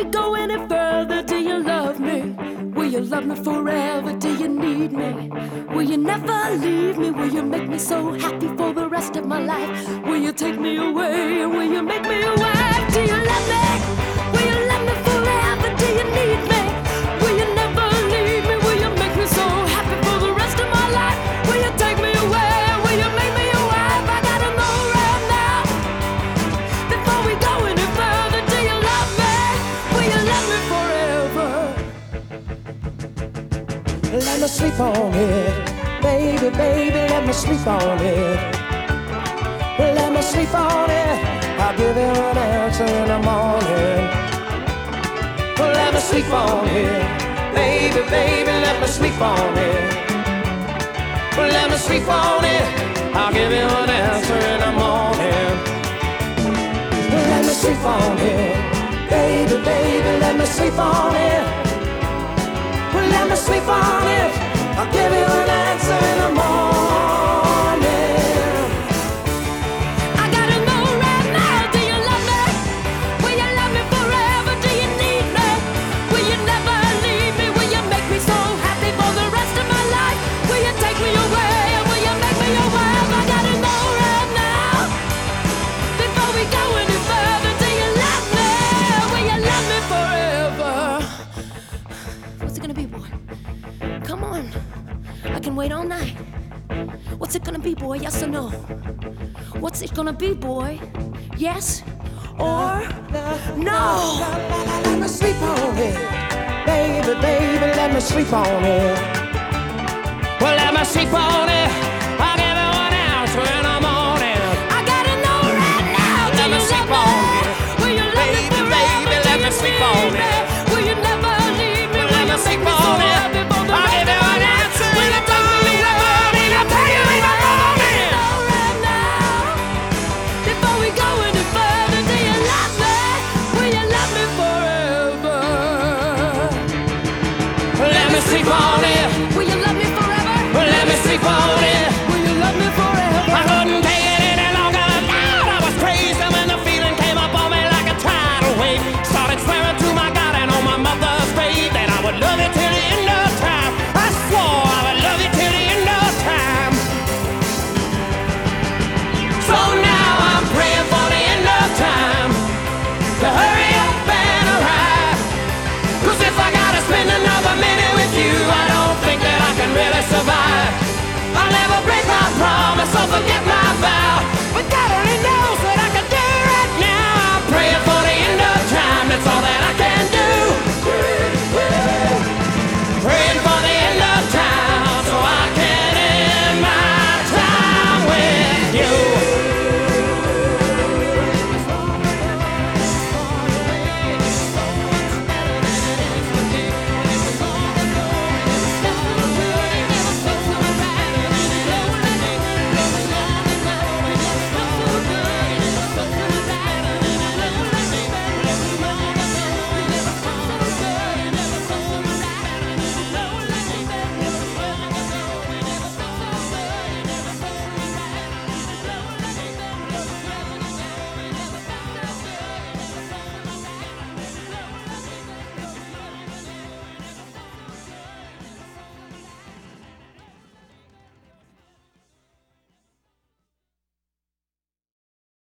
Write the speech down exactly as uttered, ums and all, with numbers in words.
go any further, do you love me? Will you love me forever? Do you need me? Will you never leave me? Will you make me so happy for the rest of my life? Will you take me away? Will you make me a wife? Do you love me? Will you love me forever? Do you need me? Will you never leave me? Will you make me so happy for the rest of my life? Will you take me away? Will you make me a wife? I gotta know right now, before we go any further. Do you love me? Will you love me forever? Let me sleep on it, baby, baby, let me sleep on it. Let me sleep on it, I'll give you an answer in the morning. Let me sleep on it, baby, baby, let me sleep on it. Let me sleep on it, I'll give you an answer in the morning. Let me sleep on it, baby, baby, let me sleep on it. Let me sleep on it, I'll give you an answer in the morning. I gotta know right now, do you love me? Will you love me forever? Do you need me? Will you never leave me? Will you make me so happy for the rest of my life? Will you take me away? Will you make me your wife? I gotta know right now, before we go any further. Do you love me? Will you love me forever? What's it gonna be, boy? Come on, I can wait all night. What's it gonna be, boy? Yes or no? What's it gonna be, boy? Yes or no? Let me sleep on it, baby, baby, let me sleep on it. Well, let me sleep on it.